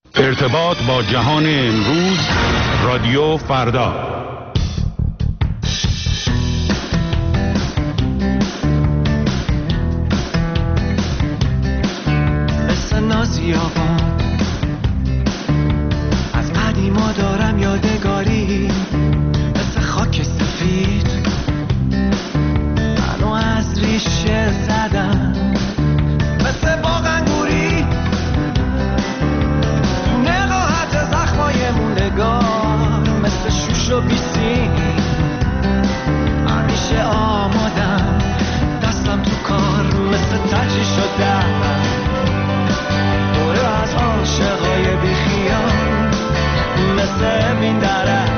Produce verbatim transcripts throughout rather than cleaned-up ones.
ارتباط با جهان امروز، رادیو فردا. مثل نازی آباد از قدیما دارم یادگاری، مثل خاک سفید منو از ریشه زدم، مثل باغ انگوری تو نقاهت زخمای موندگار، مثل شوش و بیسی همیشه آمادم، دستم تو کار مثل ترجیح شدم، دوره از عاشقای بیخیال مثل این درک،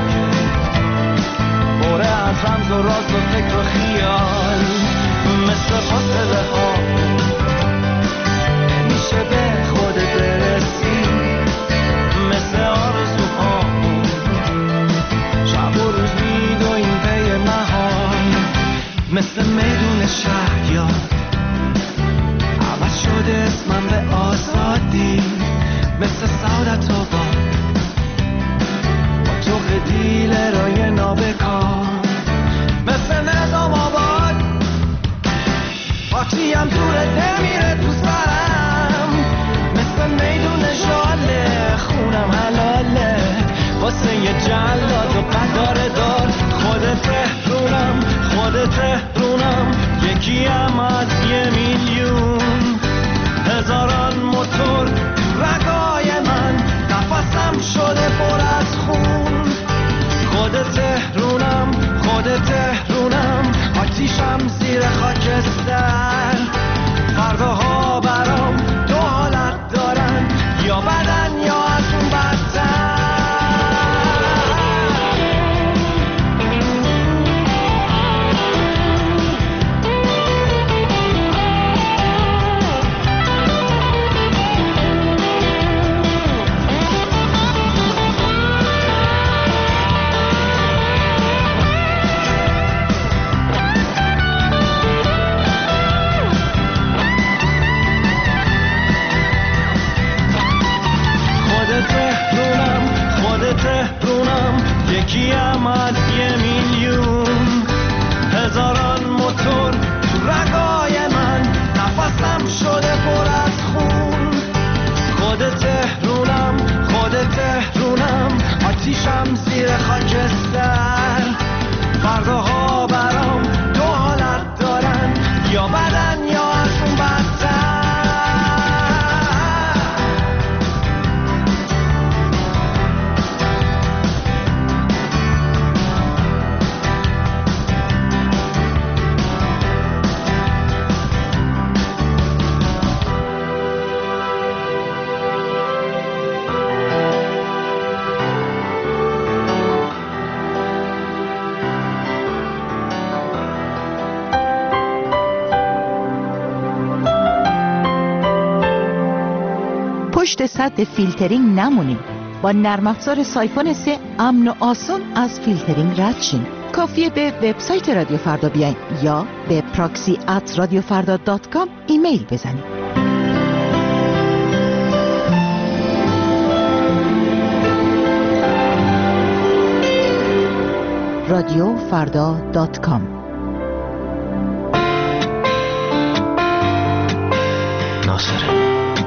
دوره از رمز و راز و فکر و خیال، مثل فاصله ها نمیشه به خودت برسی، مثل آرزوها شب و روز میدویم پی محال، مثل میدون شهریار عوض شده اسمم به آزادی، مثل سعادت آباد با تو قدیل رای نابکار، مثل نظام آباد پاکیم دوره نمیره دوست برم، مثل میدون جاله خونم حلاله واسه یه جلاد و قدار دار، خودت تهرونم خودت تهرونم یکیم از یه میلیون، هزاران موتور رگای من نفسم شده پر از خون، خودت تهرونم خودت تهرونم آتیشم زیر خاکستر، فرداها برام دو حالت دارن، یا بدن یا از اون بدتر. تهرونم یکیم از یه میلیون، هزاران موتور تو رگای من نفسم شده پر از خون، خودت تهرونم خودت تهرونم آتیشم زیر خاکستر، فرداها برام دو حالت دارن، یا بدن یا از اون بدتر. پشت سد فیلترینگ نمونیم. با نرم افزار سایفون سه امن و آسان از فیلترینگ رد شین. کافیه به وبسایت رادیو فردا بیاین یا به پراکسی ات رادیو فردا دات کام ایمیل بزنید. رادیو فردا دات کام. ناصر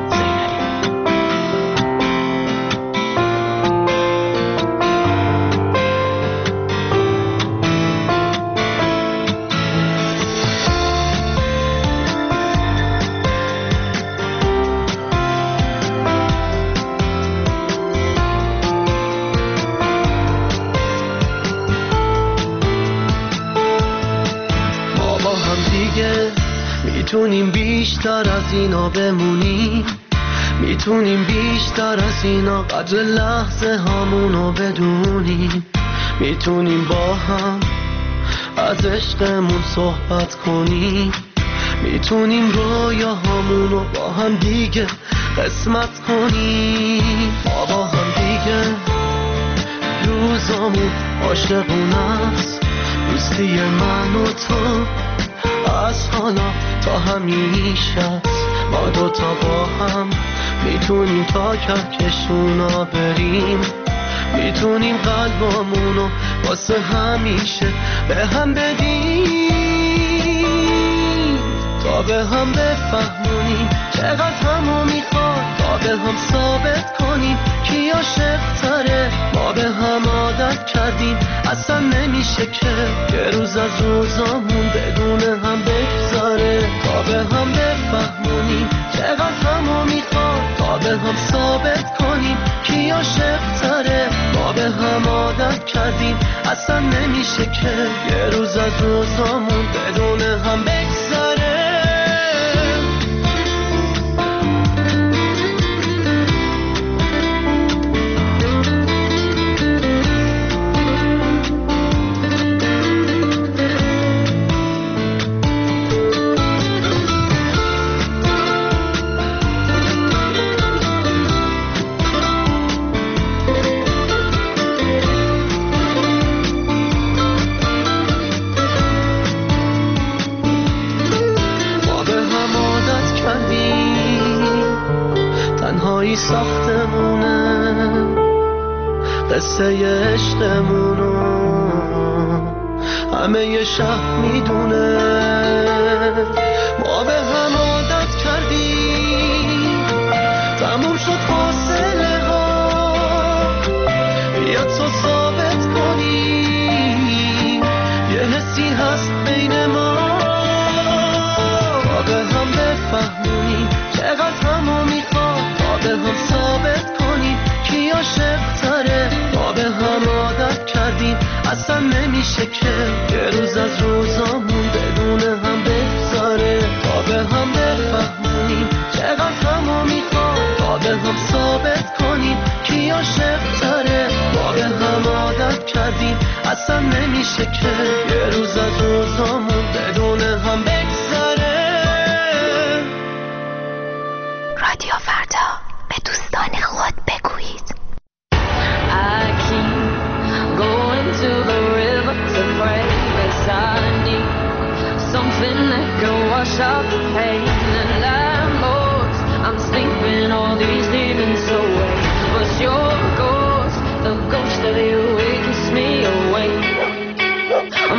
میتونیم بیشتر از اینا بمونیم، میتونیم بیشتر از اینا قدر لحظه هامونو بدونیم، میتونیم با هم از عشقمون صحبت کنیم، میتونیم رویاهامونو با هم دیگه قسمت کنیم، ما با هم دیگه روزامون عاشقونه است، دوستی من و تو از حالا تا همیشه است، ما دوتا با هم میتونیم تا کهکشونا بریم، میتونیم قلبامونو واسه همیشه به هم بدیم، تا به هم بفهمونیم چقدر همو میخواد، تا به هم ثابت کنیم کی عاشق تره. ما به هم عادت کردیم اصلا نمیشه که یه روز از روزامون بدون هم بگذاره، تا به هم بفهمونیم چقدر همو میخواد، تا به هم ثابت کنیم کی عاشق تره. ما به هم عادت کردیم اصلا نمیشه که یه روز از روزامون بدون هم بگذاره. تنهایی ساختمونه قصه عشقمونو، همه یه شهر میدونه. ما به هم عادت کردیم تموم شد فاصله ها، بیا تو ثابت کنیم یه حسی هست بین ما، به هم بفهمونیم چقدر همو میخواد، تا به هم ثابت کنیم کی عاشق تره. ما به هم عادت کردیم اصلا نمیشه که یه روز از روزامون بدون هم بگذاره، تا به هم بفهمونیم چقدر همو میخواد، تا به هم ثابت کنیم کی عاشق تره. ما به هم عادت کردیم اصلا نمیشه که یه روز از روزامون بدون هم بگذاره. رادیو فردا، به دوستان خود بگویید. I keep going to the river to pray, 'cause I need something that can wash out the pain. And I'm lost, I'm sleeping all these demons away, but your ghost, the ghost of you, it keeps me awake.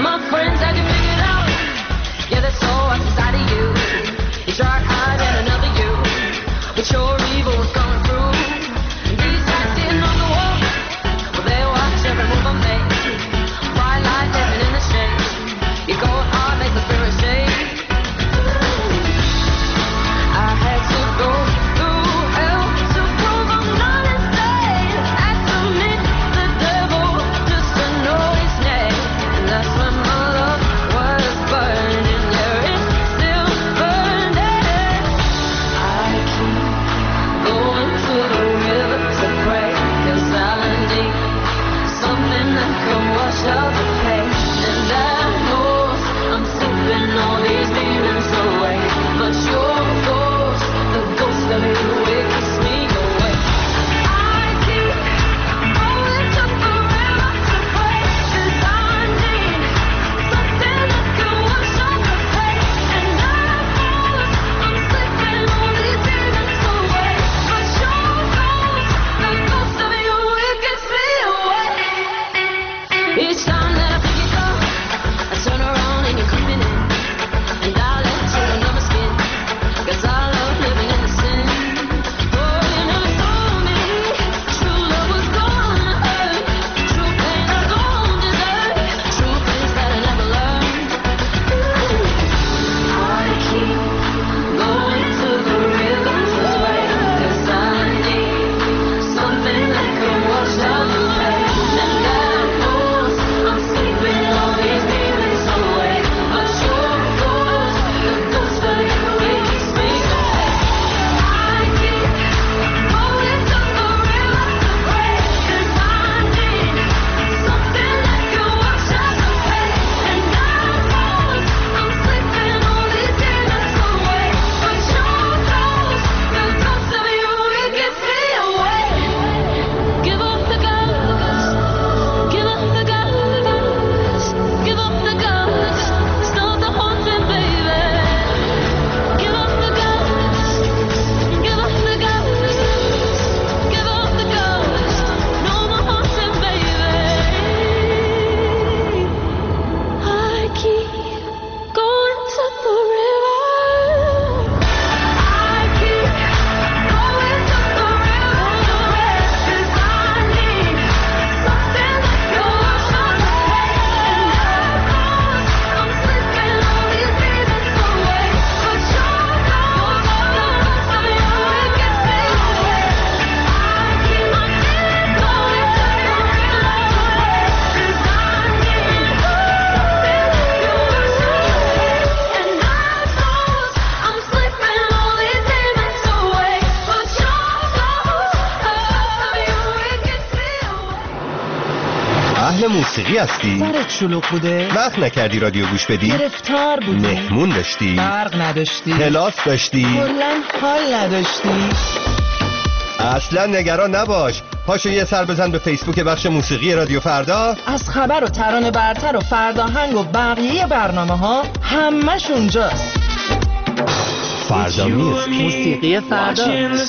اهل موسیقی هستی؟ سرت شلوغ بوده؟ وقت نکردی رادیو گوش بدی؟ گرفتار بودی؟ مهمون داشتی؟ برق نداشتی؟ کلاس داشتی؟ کلاً حال نداشتی؟ اصلا نگران نباش، پاشو یه سر بزن به فیسبوک بخش موسیقی رادیو فردا. از خبر و ترانه برتر و فرداهنگ و بقیه برنامه ها همش اونجاست. فردا میز، موسیقی فردا.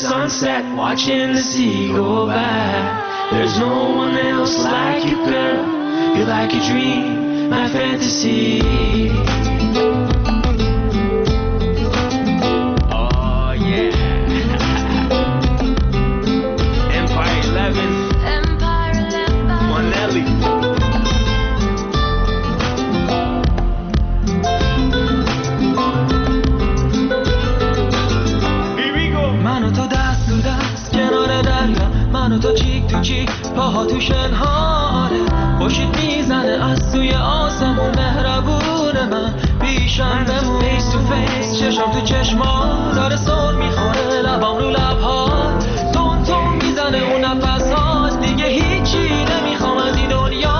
تو چیک تو چیک پاها تو شنهاره باشید میزنه از توی آسمون مهربون من پیشم بمون فیس تو فیس چشم تو چشما داره سر میخوره لبام رو لبها تون تون میزنه اون نفسات دیگه هیچی نمیخوام از این دنیا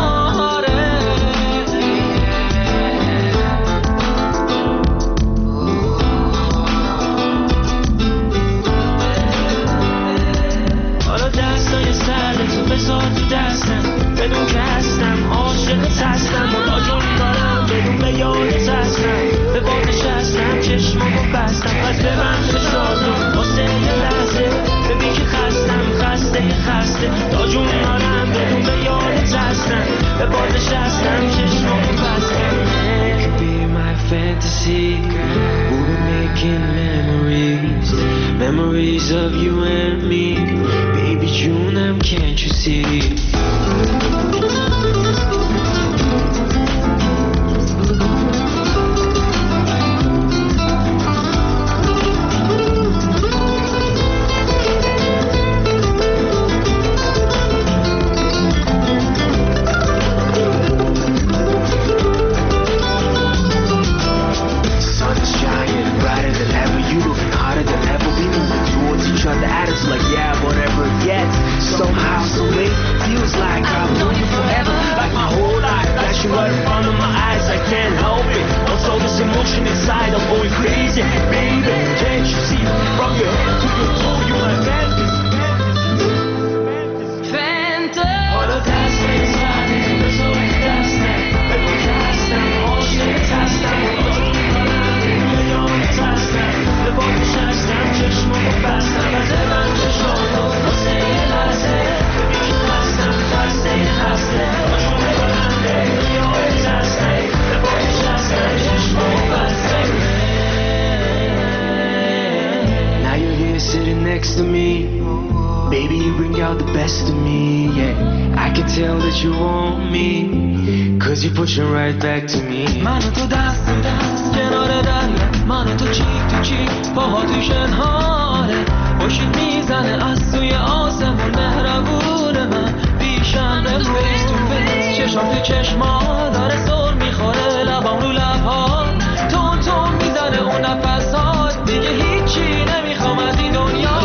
بذار تو دستم بدون که هستم عاشقت هستم و تا جون دارم بدون به یادت هستم به بادش هستم چشمامو بستم پس ببند چشاتو واسه یه لحظه ببین که خستم خسته خسته تا جون دارم بدون به یادت هستم به بادش هستم چشمامو بستم It could be my fantasy We'll be making memories Memories of you and me Baby جونم can't you see right back to me من و تو دست تو دست کنار دریا من و تو چیک تو چیک پاها تو شنهاره باشید میزنه از توی آسمون مهربون من پیشم به فیس تو فیس چشم تو چشما داره سر میخوره لبام رو لبها تون تون میزنه اون نفسات دیگه هیچی نمیخوام از این دنیا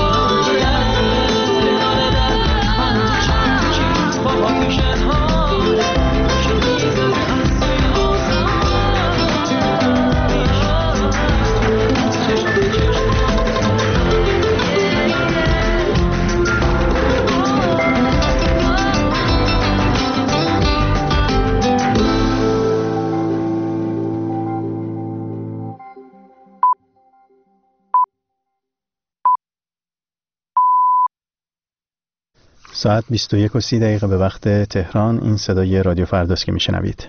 من و تو چیک تو چیک پاها تو شنهاره باشید میزنه ساعت بیست و یک و سی دقیقه به وقت تهران. این صدای رادیو فرداست که میشنوید.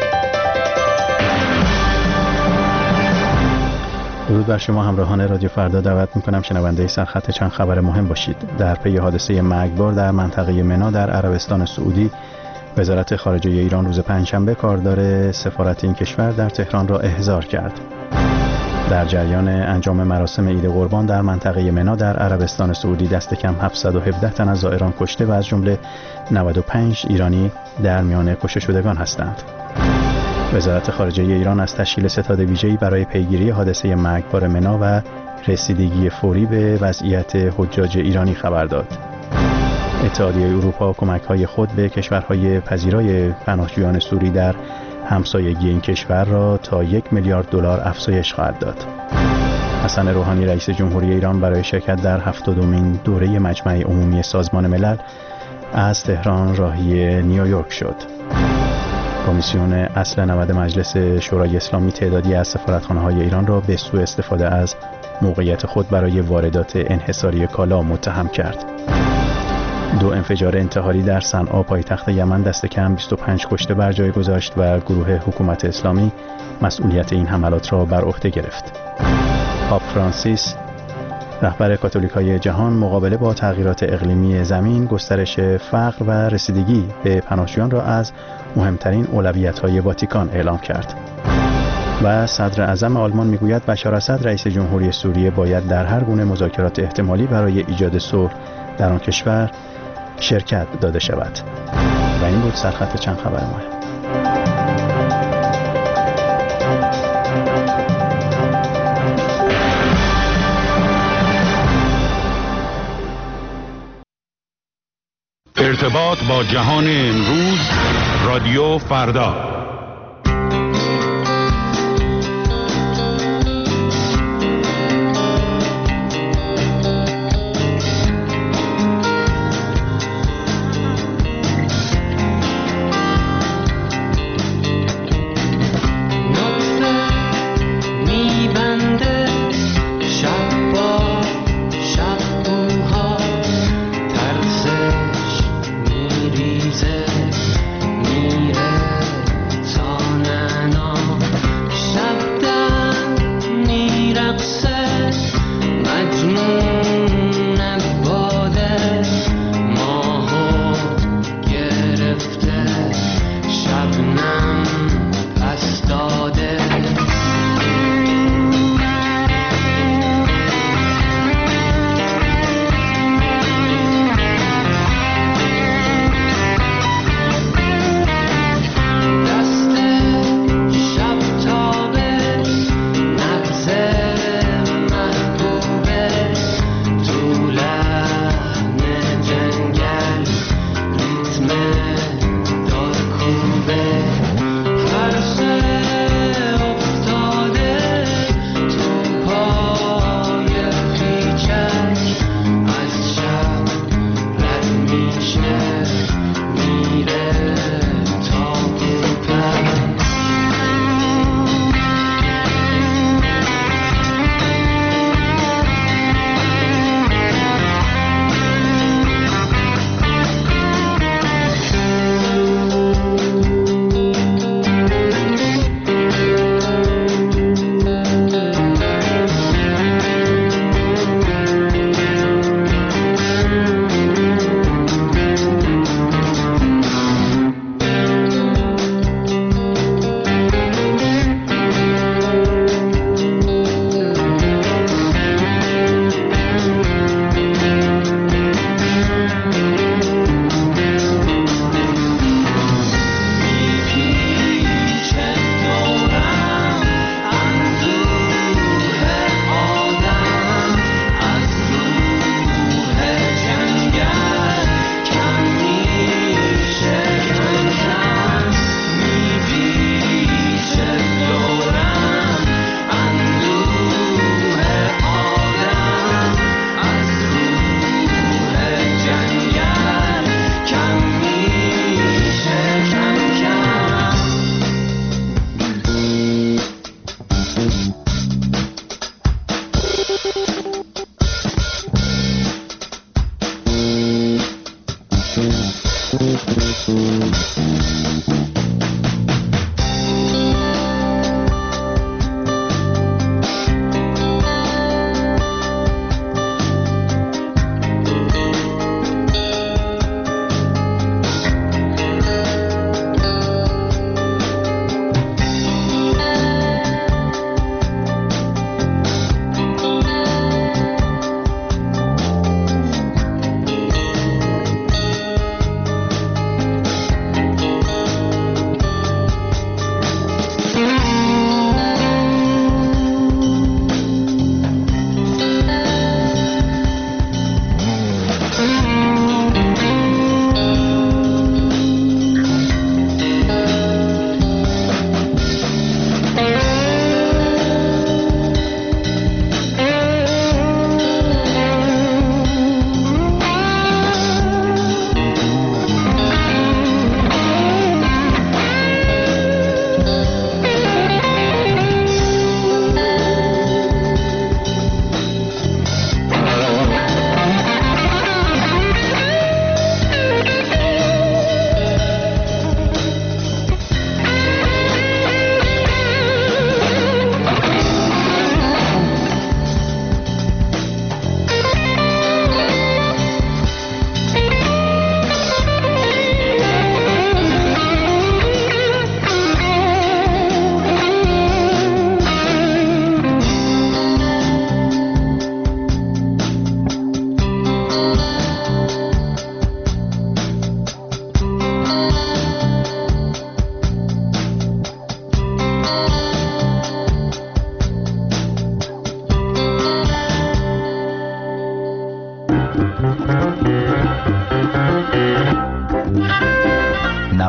درود بر شما همراهان رادیو فردا. دعوت میکنم شنونده سرخط چند خبر مهم باشید. در پی حادثه مرگبار در منطقه منا در عربستان سعودی، وزارت خارجه ایران روز پنجشنبه کاردار سفارت این کشور در تهران را احضار کرد. در جریان انجام مراسم عید قربان در منطقه منا در عربستان سعودی دست کم هفتصد و هفده تن از زائران کشته و از جمله نود و پنج ایرانی در میان کشته شدگان هستند. وزارت خارجه ایران از تشکیل ستاد ویژه‌ای برای پیگیری حادثه مرگبار منا و رسیدگی فوری به وضعیت حجاج ایرانی خبر داد. اتحادیه اروپا کمک‌های خود به کشورهای پذیرای پناهجویان سوری در همسایگی این کشور را تا یک میلیارد دلار افزایش خواهد داد. حسن روحانی رئیس جمهوری ایران برای شرکت در هفتادمین دوره مجمع عمومی سازمان ملل از تهران راهی نیویورک شد. کمیسیون اصل نود مجلس شورای اسلامی تعدادی از سفارتخانه‌های ایران را به سوء استفاده از موقعیت خود برای واردات انحصاری کالا متهم کرد. دو انفجار انتحاری در صنعا پایتخت یمن دست کم بیست و پنج کشته بر جای گذاشت و گروه حکومت اسلامی مسئولیت این حملات را بر عهده گرفت. پاپ فرانسیس رهبر کاتولیک‌های جهان مقابله با تغییرات اقلیمی زمین، گسترش فقر و رسیدگی به پناهجویان را از مهمترین اولویت‌های واتیکان اعلام کرد. و صدر اعظم آلمان میگوید بشار اسد رئیس جمهوری سوریه باید در هر گونه مذاکرات احتمالی برای ایجاد صلح در آن کشور شرکت داده شود. و این بود سرخط چند خبر مهم. ارتباط با جهان امروز، رادیو فردا.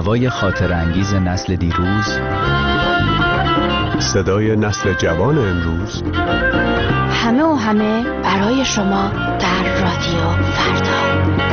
هوای خاطر انگیز نسل دیروز، صدای نسل جوان امروز، همه و همه برای شما در رادیو فردا.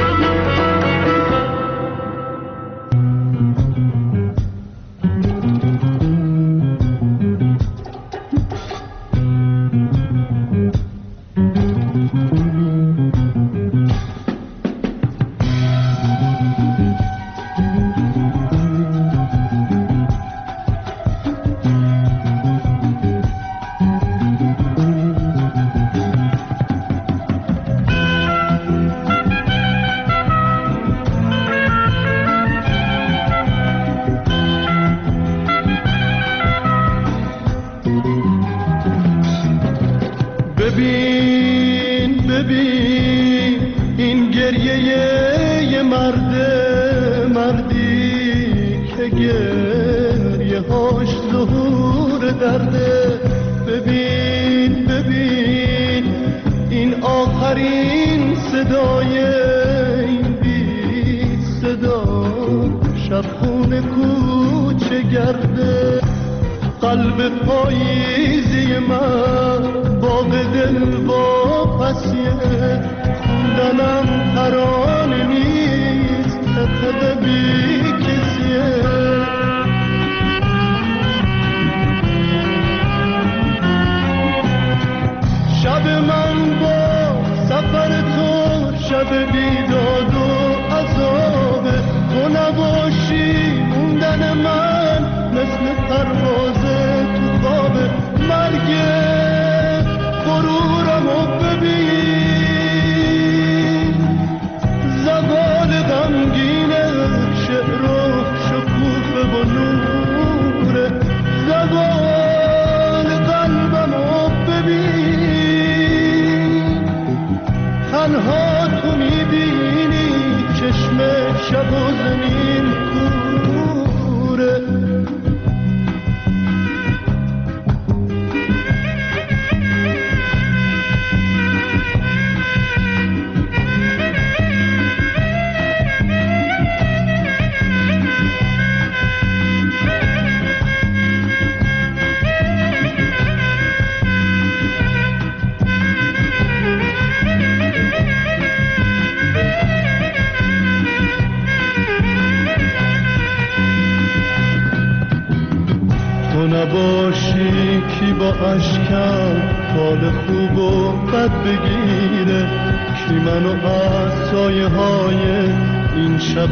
نباشی کی با اشکم حال خوب و بد بگیره، کی منو از سایه های این شب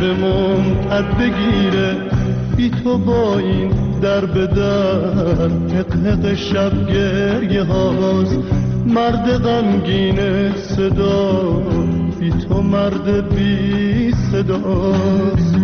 ممتد بگیره. بی تو با این در به در حق حق شب گریه هاست، مرد غمگین صدا بی تو مرد بی صداست.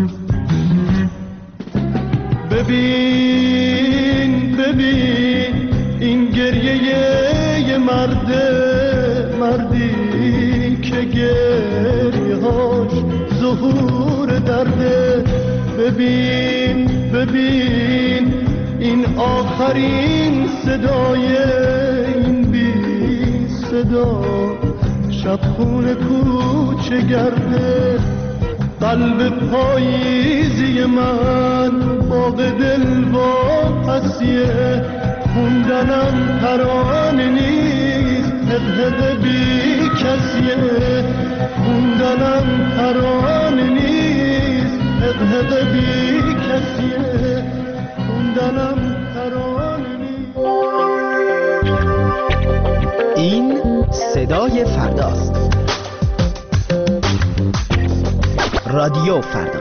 ببین ببین این گریه یه مرده، مردی که گریه هاش ظهور درده. ببین ببین این آخرین صدای این بی صدا، شب خونه کوچه گرده. قلب پاییزی من باغ دل با پسیه، خوندنم ترانه نیست حق بی کسیه. خوندنم ترانه نیست حق بی کسیه. خوندنم ترانه نیست. این صدای فرداست. رادیو فردا.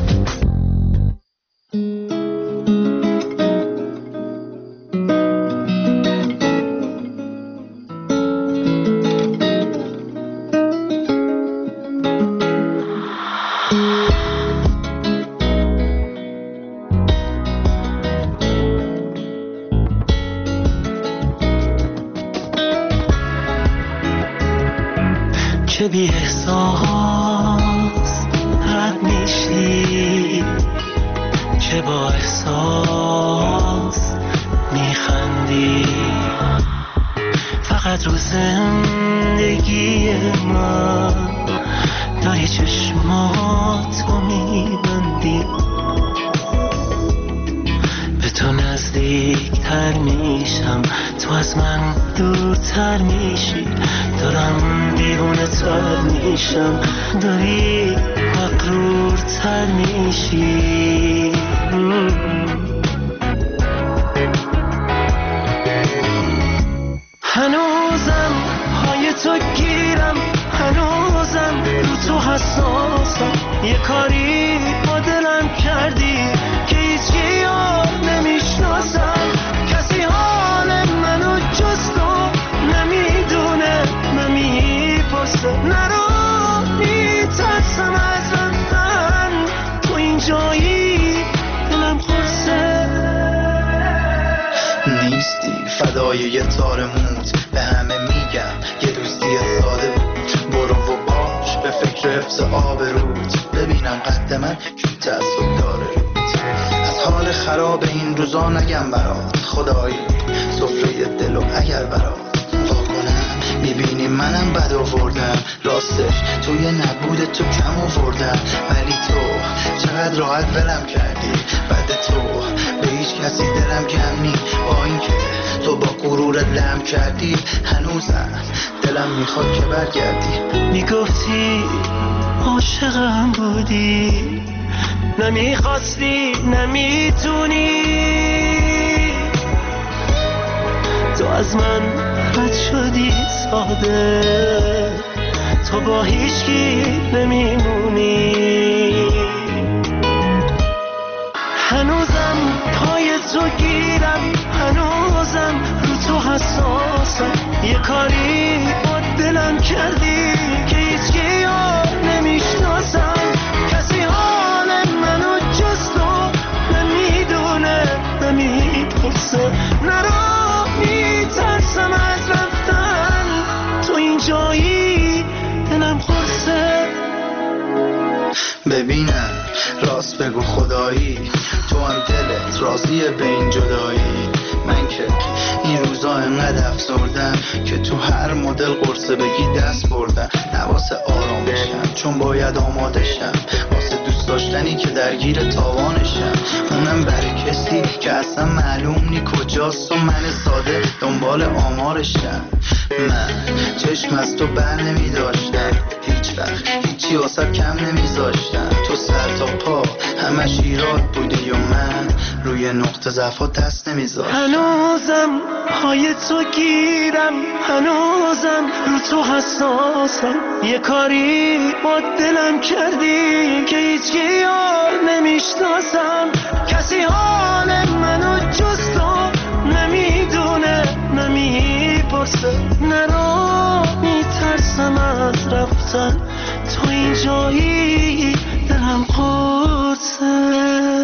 چه بی احساس رد میشی، چه با احساس میخندی. فقط رو زندگی من دای چشماتو میبندی. تاریک‌تر میشم، تو از من دورتر میشی، دارم دیوونه تر میشم، داری مغرورتر میشی. هنوزم پای تو گیرم، هنوزم رو تو حساسم، یه کاری با دلم کردی که هیچی یار نمیشناسم، کسی حال منو جز تو نمیدونه، نمیپرسه، نرو میترسم از رفتن، تو اینجایی دلم خورسه. نیستی فدای یه تار موت، به همه میگم یه دوستی ساده بود، برو و باش به فکر حفظ آبروت، ببینم قد من کی تعصب داره روت. از حال خراب این روزا نگم برات، خدایی سفره دلو اگر برات واکنم، میبینی منم بد آوردم، راستش توی نبود تو کم آوردم، ولی تو چقدر راحت ولم کردی، بعد تو به هیچ کسی دلم گم نی، با اینکه تو با غرورت لم کردی، هنوزم دلم میخواد که برگردی. میگفتی عاشقم بودی، نمیخواستی نمیتونی، تو از من رد شدی ساده، تو با هیچکی نمیمونی. هنوزم پای تو گیرم، هنوزم رو تو حساسم، یه کاری با دلم کردی که هیچکی یار نمیشناسم، کسی حال منو جز تو نمیدونه، نمیپرسه، نرو میترسم از رفتن، تو اینجایی دلم خورسه. ببینم راست بگو خدایی، تو هم دلت راضیه به این جدایی، من که این روزا انقدر افسردم که تو هر مدل قرصه بگی دست بردم، نواسه آرام بشم چون باید آماده شم، واسه دوست داشتنی که درگیر تاوانشم، اونم برای کسی که اصلا معلوم نی کجاست و من ساده دنبال آمارشم. من چشم از تو بر نمی داشتم، هیچ وقت هیچی واسه کم نمیذاشتم، تو سر تا پا همش ایراد بودی و من روی نقطه ضعفا دست نمیذاشتم. هنوزم پای تو گیرم، هنوزم رو تو حساسم، یه کاری با دلم کردی که هیچکی یار نمیشناسم، کسی حال منو جز تو نمیدونه، نمیپرسه، نرو میترسم از رفتن، تو اینجایی دلم خورسه.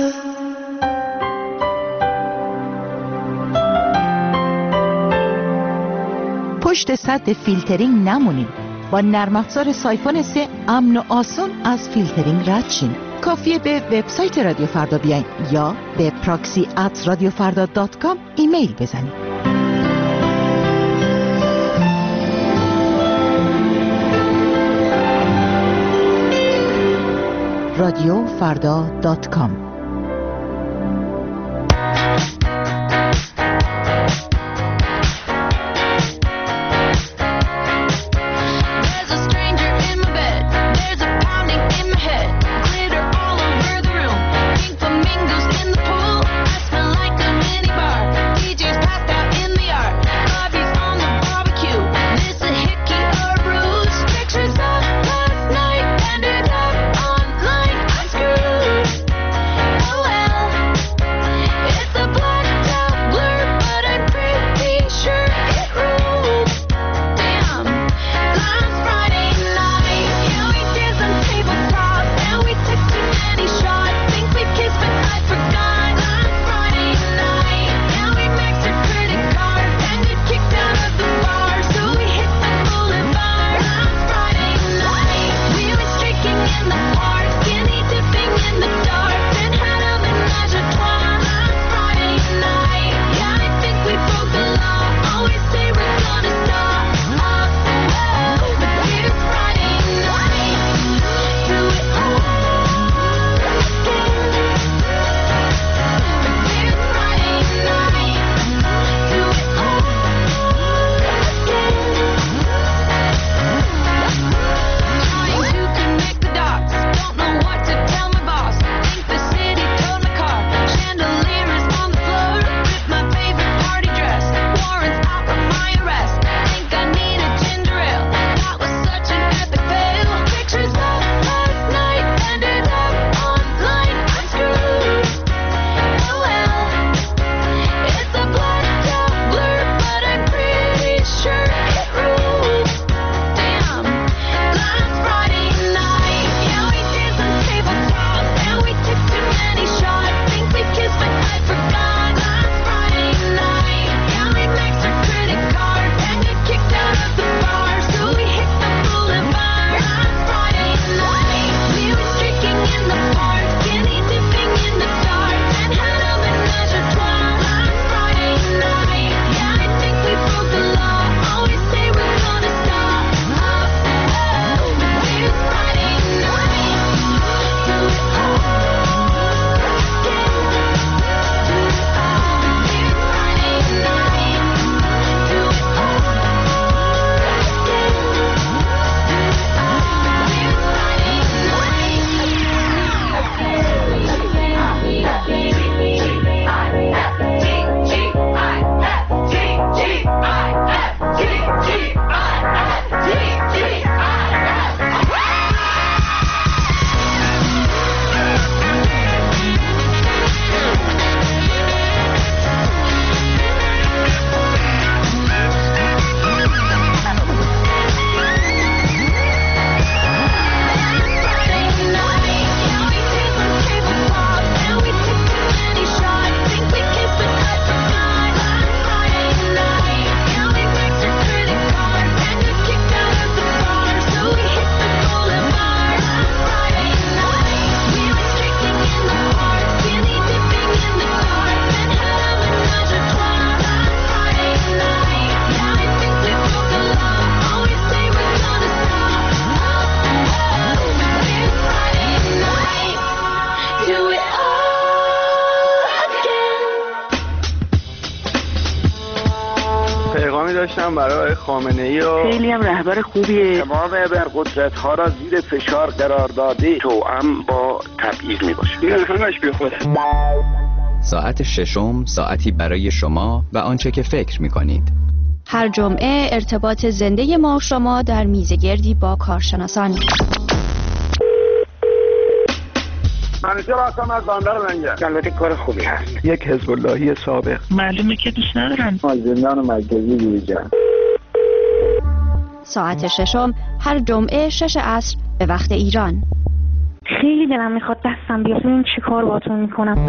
پشت سد فیلترینگ نمونید. با نرم افزار سایفون سه امن و آسون از فیلترینگ رد شین. کافیه به وبسایت رادیو فردا بیاین یا به پراکسی ات رادیو فردا دات کام ایمیل بزنید. رادیو فردا دات کام. داشتم برای خامنه‌ای و خیلی هم رهبر خوبیه. تمام ابرقدرت ها را زیر فشار قرار داده، توأم با تبعیض میباشه. این همش بی خوده. ساعت ششم ساعتی برای شما و آنچه که فکر میکنید. هر جمعه ارتباط زنده ما و شما در میزگردی با کارشناسان. منیجر هستم از بندر منگل. البته کار خوبی هست. یک حزب اللهی سابق. معلومه که دوست ندارم. از زندان مرکزی بیرون. ساعت ششم هر جمعه شش عصر به وقت ایران. خیلی دلم میخواد دستم بیاد ببینم چه کار باهاتون میکنم.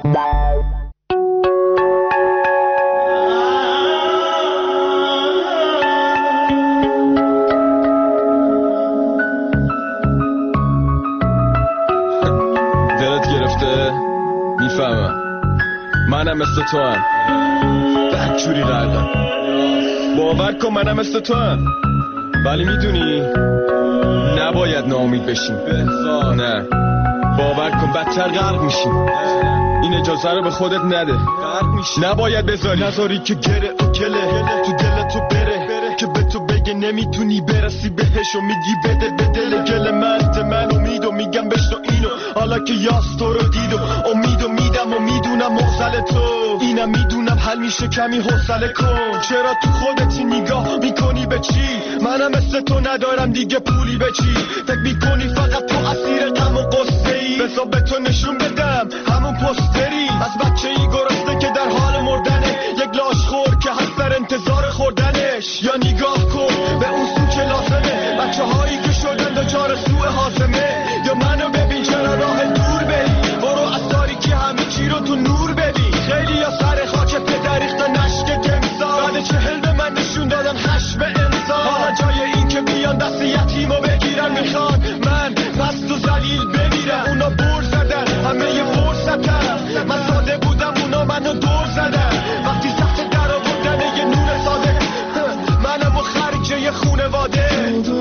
میفهمم منم مثل تو هم بدجوری غرقم، باور کن منم مثل تو هم، ولی میدونی نباید ناامید بشیم. نه باور کن بدتر غرق میشیم. این اجازه رو به خودت نده، نباید بذاری نذاری که گره و کله تو دل تو بره که به تو بگه نمیتونی برسی بهش و میگی بده به دل گل من من امیدو میگم بشتو اینو حالا که یاس تو رو دید و امیدو میدم و میدونم مغزل تو اینم میدونم حل میشه کمی حوصله کن. چرا تو خودتی نگاه میکنی به چی؟ منم مثل تو ندارم دیگه پولی به چی؟ فکر میکنی فقط تو اسیر غم و قصه ای؟ بذار به تو نشون بدم همون پستری از بچه ای گرسنه که در حال مردنه، یک لاش خور که هست در انتظار خوردنش. یا نگاه کن به اون سو که لازمه، بچه هایی که شدن دچار سوء حاسمه. یا منو ببین چرا راه دور بری، برو از تاریکی همه چی رو تو نور ببین. خیلی یا سر خاک پدر ریختن نشک تمثال، بعد چهل به من نشون دادن خشم انسان. حالا جای این که بیان دست یتیمو بگیرن میخوان من پست و ذلیل بمیرم. اونا بر زدن همه یه فرصتم، من ساده بودم اونا منو دور زدن. وقتی سخت در آوردن یه نور ساده، منم و خرجه یه خونواده.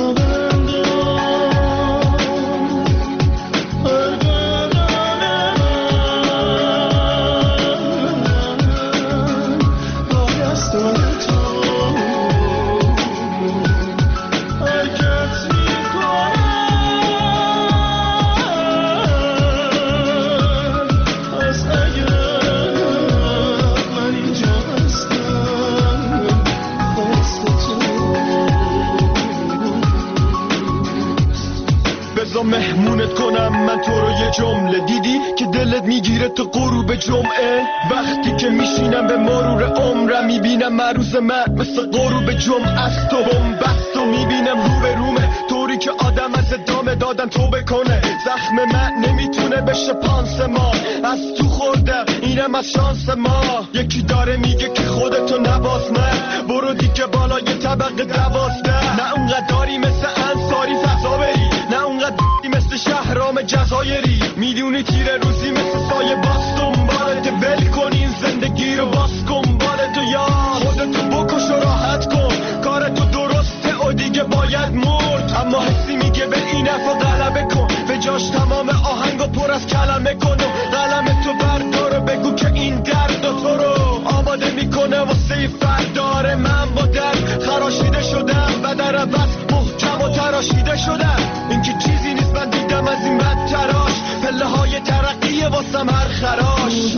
مهمونت کنم من تو رو یه جمله، دیدی که دلت میگیره تو غروب جمعه؟ وقتی که میشینم به مرور عمرم میبینم مروز من مثل غروب جمعه است. تو بمبست و میبینم رو به رومه، طوری که آدم از ادامه دادن تو بکنه. زخم من نمیتونه بشه پانسمان، از تو خوردم اینم از شانس ما. یکی داره میگه که خودتو نباز، من برو دیگه بالای طبقه دوازده. نه اونقدر داری مثل انصاری فضا بری، نه اونقدر مثل شهرام جزایری. میدونی تیره روزی مثل سایه باز دنبالت، ول کن این زندگی رو باز کن بالتو. یا خودتو بکش و راحت کن، کارتو درسته و دیگه باید مرد. اما حسی میگه به این حرفا غلبه کن، به جاش تمام آهنگو پر از کلمه کن و قلم تو بردار و بگو که این درد و تو رو آماده میکنه واسه فردار. من با درد خراشیده شدم و در عوض محکم و تراشیده شدم. این که چیزی نیست من دیدم از این بد تراش، پله های ترقیه واسم هر خراش.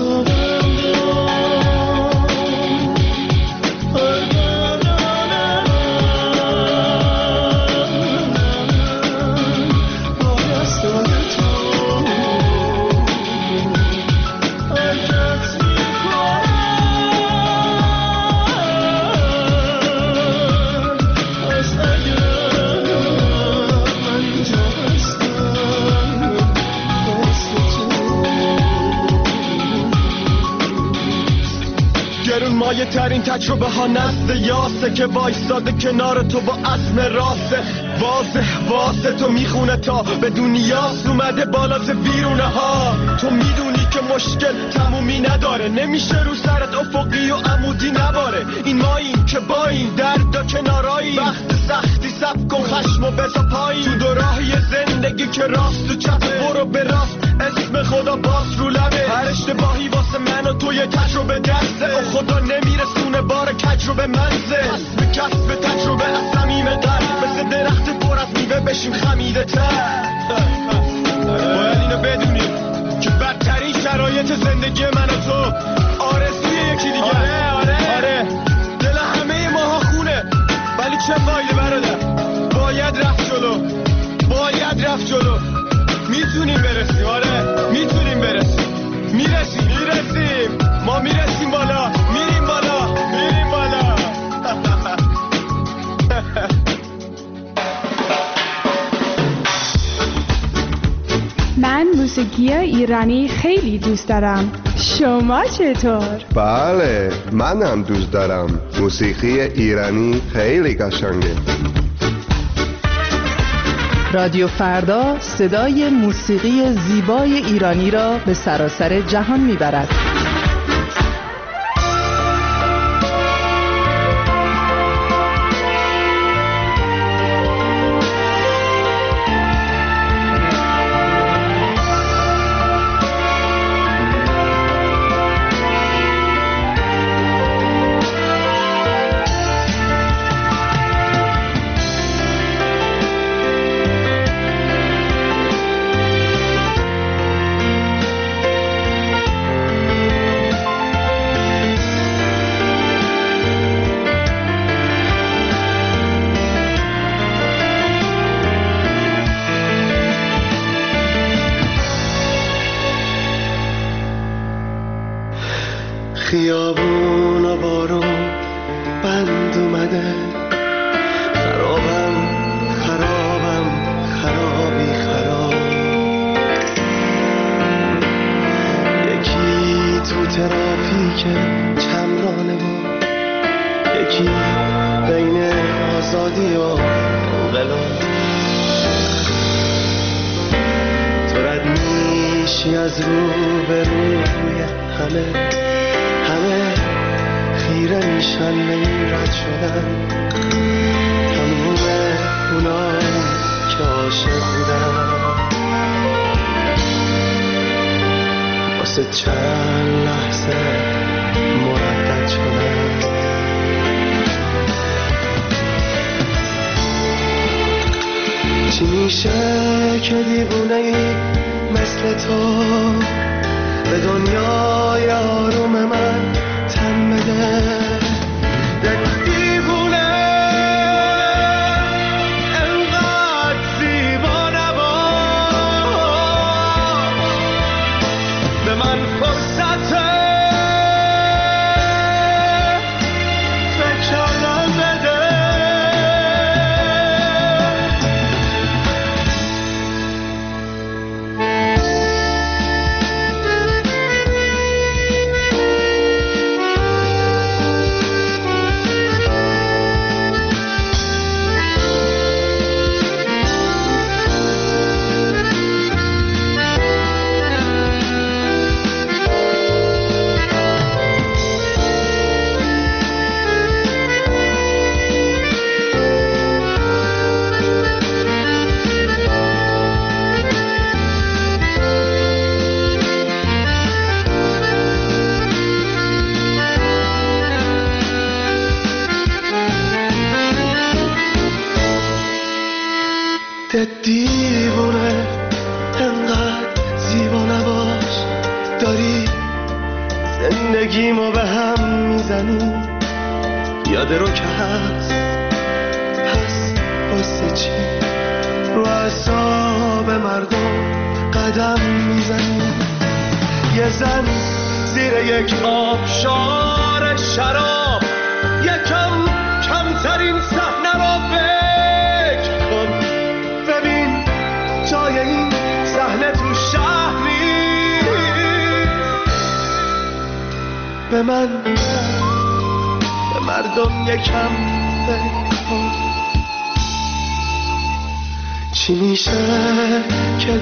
مایه ترین تجربه ها نزد یاسه که وایستاده کنار تو با عزم راسته. واضح واسه تو میخونه تا به دنیا اومده بالا ز ویرونه ها. تو میدونی که مشکل تمومی نداره، نمیشه رو سرت افقی و عمودی نباره. این ماییم که با این درد کنارایی، وقت سختی سب کن خشم و بزا پایین. تو دو راهی زندگی که راست و چپ، برو به راست اسم خدا باز رو لبه. هر اشتباهی واسه من و تو یه تجربه درسه، او خدا نمیرسونه بار کج رو به منزه. کسب کسب تجربه از صمیم قلب، مثل درخت پر از میوه بشیم خمیده تر. باید اینو بدونیم که بدترین شرایط زندگی من و تو آرزوی یکی دیگه. آره آره آره دل همه ماها خونه، ولی چه فایده برادر، باید رفت جلو، باید رفت جلو. میتونیم برسیم، آره میتونیم برسیم، میرسیم میرسیم ما میرسیم بالا، میریم بالا میریم بالا. من موسیقی ایرانی خیلی دوست دارم. شما چطور؟ بله من هم دوست دارم. موسیقی ایرانی خیلی قشنگه. رادیو فردا صدای موسیقی زیبای ایرانی را به سراسر جهان میبرد. خیابون و بارون بند اومده، خرابم خرابم خرابی خراب. یکی تو ترافیک چمرانه و یکی بین آزادی و انقلاب. تو رد میشی از رو به روی همه، همه خیره میشن به این رد شدن. تموم اونایی که عاشق بودن واسه چند لحظه مردد شدن. چی میشه که دیوونه ای مثل تو به دنیای آروم من تن بده؟ یک دیوونه انقدر زیبا نباش، به من فرصت فکر کردن بده. دیوونه انقدر زیبا نباش، داری زندگیمو به هم میزنی. یاد رو که هست، پس واسه چی رو اعصاب مردم قدم میزنی؟ یه زن زیر یک آبشار شراب، یکم کمترین صحنه رو فکر کن. ببین جای این صحنه تو شهری، به من به مردم یکم فکر کن. چی میشه که